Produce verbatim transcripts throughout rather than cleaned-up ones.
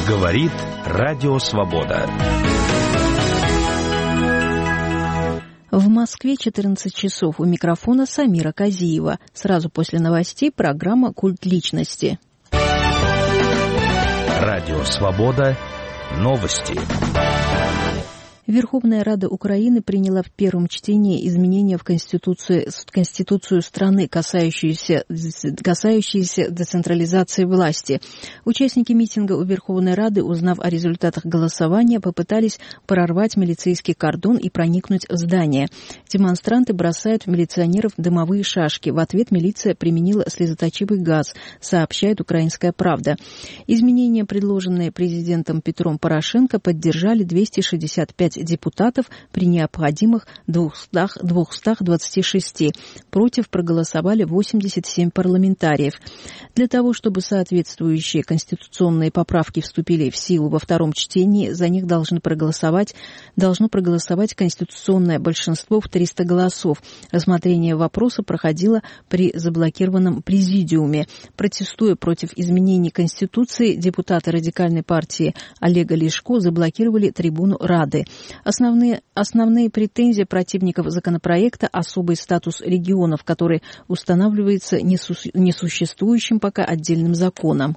Говорит Радио Свобода. В Москве четырнадцать часов. У микрофона Самира Казиева. Сразу после новостей программа «Культ личности». Радио Свобода. Новости. Верховная Рада Украины приняла в первом чтении изменения в Конституцию, Конституцию страны, касающиеся, касающиеся децентрализации власти. Участники митинга у Верховной Рады, узнав о результатах голосования, попытались прорвать милицейский кордон и проникнуть в здание. Демонстранты бросают в милиционеров дымовые шашки. В ответ милиция применила слезоточивый газ, сообщает «Украинская правда». Изменения, предложенные президентом Петром Порошенко, поддержали двести шестьдесят пять депутатов при необходимых двухстах двадцати шести. Против проголосовали восемьдесят семь парламентариев. Для того, чтобы соответствующие конституционные поправки вступили в силу во втором чтении, за них должны проголосовать, должно проголосовать конституционное большинство в триста голосов. Рассмотрение вопроса проходило при заблокированном президиуме. Протестуя против изменений Конституции, депутаты радикальной партии Олега Ляшко заблокировали трибуну Рады. Основные, основные претензии противников законопроекта – особый статус регионов, который устанавливается несу, несуществующим пока отдельным законом.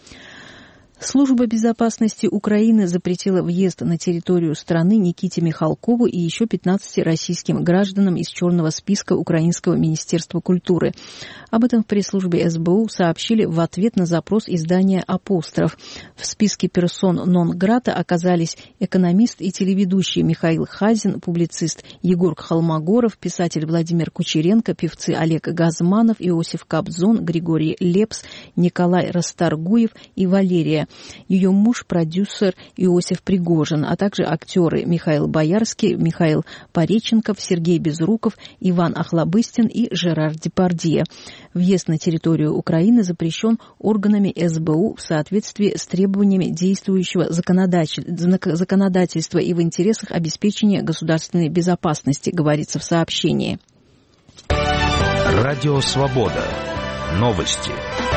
Служба безопасности Украины запретила въезд на территорию страны Никите Михалкову и еще пятнадцати российским гражданам из черного списка Украинского министерства культуры. Об этом в пресс-службе эс бэ у сообщили в ответ на запрос издания «Апостроф». В списке персон нон-грата оказались экономист и телеведущий Михаил Хазин, публицист Егор Холмогоров, писатель Владимир Кучеренко, певцы Олег Газманов, Иосиф Кобзон, Григорий Лепс, Николай Расторгуев и Валерия. Ее муж – продюсер Иосиф Пригожин, а также актеры Михаил Боярский, Михаил Пореченков, Сергей Безруков, Иван Охлобыстин и Жерар Депардье. Въезд на территорию Украины запрещен органами эс бэ у в соответствии с требованиями действующего законодательства и в интересах обеспечения государственной безопасности, говорится в сообщении. Радио Свобода. Новости.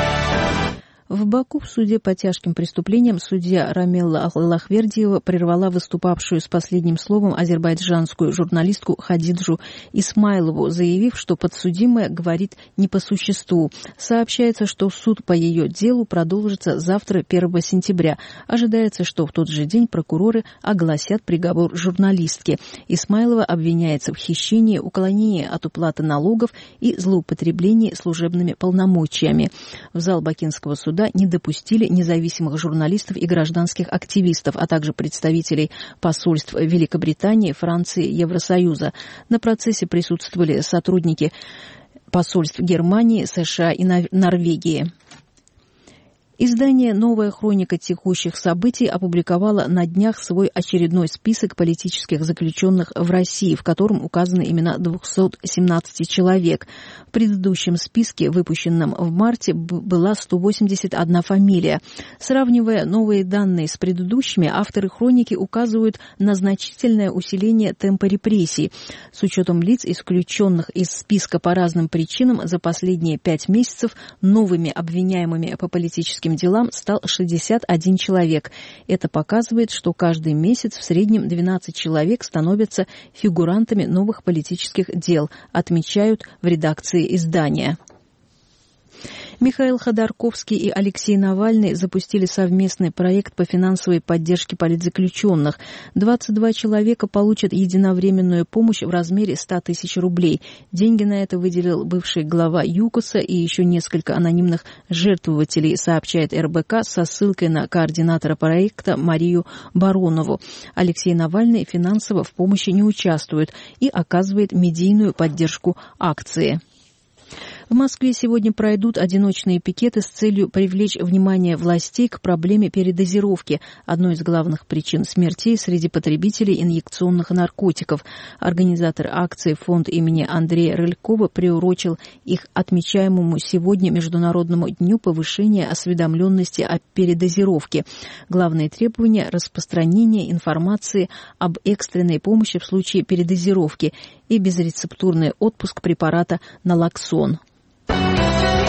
В Баку в суде по тяжким преступлениям судья Рамелла Аллахвердиева прервала выступавшую с последним словом азербайджанскую журналистку Хадиджу Исмайлову, заявив, что подсудимая говорит не по существу. Сообщается, что суд по ее делу продолжится завтра, первого сентября. Ожидается, что в тот же день прокуроры огласят приговор журналистке. Исмайлова обвиняется в хищении, уклонении от уплаты налогов и злоупотреблении служебными полномочиями. В зал Бакинского суда не допустили независимых журналистов и гражданских активистов, а также представителей посольств Великобритании, Франции, Евросоюза. На процессе присутствовали сотрудники посольств Германии, США и Норвегии. Издание «Новая хроника текущих событий» опубликовало на днях свой очередной список политических заключенных в России, в котором указаны имена двухсот семнадцати человек. В предыдущем списке, выпущенном в марте, была сто восемьдесят одна фамилия. Сравнивая новые данные с предыдущими, авторы хроники указывают на значительное усиление темпа репрессий. С учетом лиц, исключенных из списка по разным причинам, за последние пять месяцев новыми обвиняемыми по политическим делам стал шестьдесят один человек. Это показывает, что каждый месяц в среднем двенадцать человек становятся фигурантами новых политических дел, отмечают в редакции издания. Михаил Ходорковский и Алексей Навальный запустили совместный проект по финансовой поддержке политзаключенных. двадцать два человека получат единовременную помощь в размере ста тысяч рублей. Деньги на это выделил бывший глава ЮКОСа и еще несколько анонимных жертвователей, сообщает эр бэ ка со ссылкой на координатора проекта Марию Баронову. Алексей Навальный финансово в помощи не участвует и оказывает медийную поддержку акции. В Москве сегодня пройдут одиночные пикеты с целью привлечь внимание властей к проблеме передозировки, одной из главных причин смертей среди потребителей инъекционных наркотиков. Организатор акции, фонд имени Андрея Рылькова, приурочил их отмечаемому сегодня Международному дню повышения осведомленности о передозировке. Главные требования – распространение информации об экстренной помощи в случае передозировки и безрецептурный отпуск препарата налоксон.